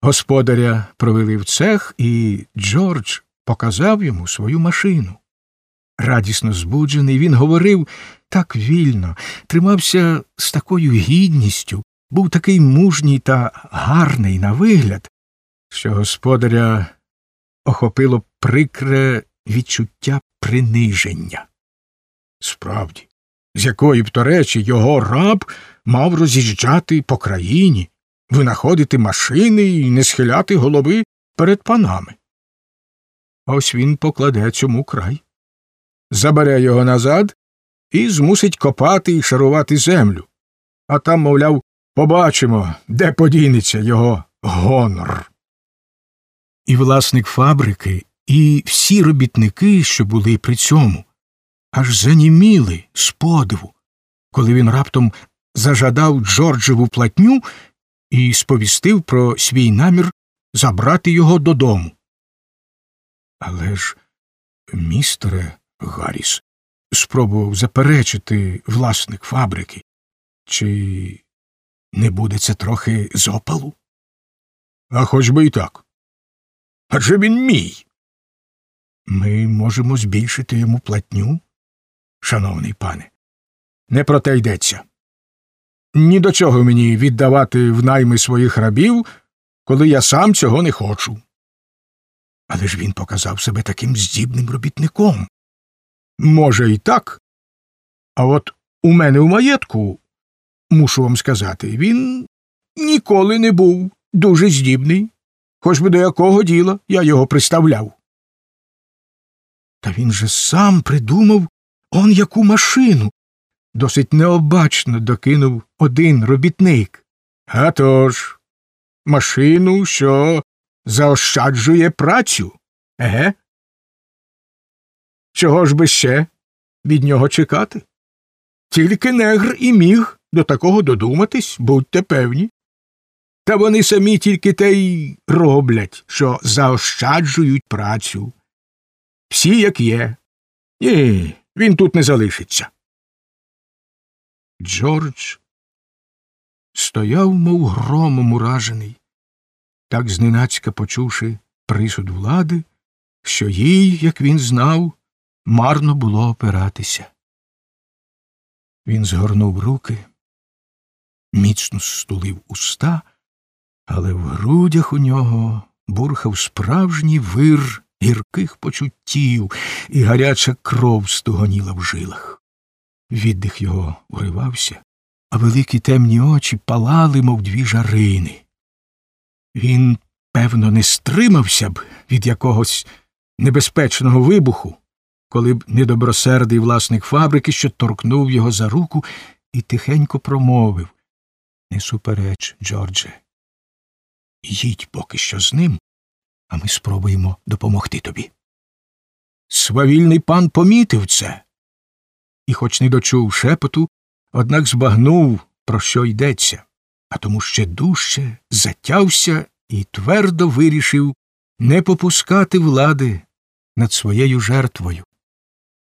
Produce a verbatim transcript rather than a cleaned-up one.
Господаря провели в цех, і Джордж показав йому свою машину. Радісно збуджений, він говорив так вільно, тримався з такою гідністю, був такий мужній та гарний на вигляд, що господаря охопило прикре відчуття приниження. Справді, з якої б то речі його раб мав роз'їжджати по країні, винаходити машини і не схиляти голови перед панами. Ось він покладе цьому край, забере його назад і змусить копати і шарувати землю. А там, мовляв, побачимо, де подінеться його гонор. І власник фабрики, і всі робітники, що були при цьому, аж заніміли з подиву, коли він раптом зажадав Джорджеву платню і сповістив про свій намір забрати його додому. Але ж, містере Гарріс, спробував заперечити власник фабрики, чи не буде це трохи з опалу? А хоч би і так. Адже він мій. Ми можемо збільшити йому платню, шановний пане. Не про те йдеться. Ні до чого мені віддавати в найми своїх рабів, коли я сам цього не хочу. Але ж він показав себе таким здібним робітником. Може, і так. А от у мене в маєтку, мушу вам сказати, він ніколи не був дуже здібний, хоч би до якого діла я його приставляв. Та він же сам придумав он яку машину, досить необачно докинув один робітник. А тож, машину, що заощаджує працю, еге? Чого ж би ще від нього чекати? Тільки негр і міг до такого додуматись, будьте певні. Та вони самі тільки те й роблять, що заощаджують працю. Всі як є. Ні, він тут не залишиться. Джордж стояв, мов громом уражений, так зненацька почувши присуд влади, що їй, як він знав, марно було опиратися. Він згорнув руки, міцно стулив уста, але в грудях у нього бурхав справжній вир гірких почуттів, і гаряча кров стугоніла в жилах. Віддих його уривався, а великі темні очі палали, мов дві жарини. Він, певно, не стримався б від якогось небезпечного вибуху, коли б недобросердий власник фабрики, що торкнув його за руку і тихенько промовив: «Не супереч, Джордже. Їдь поки що з ним, а ми спробуємо допомогти тобі». Свавільний пан помітив це і, хоч не дочув шепоту, однак збагнув, про що йдеться, а тому ще дужче затявся і твердо вирішив не попускати влади над своєю жертвою.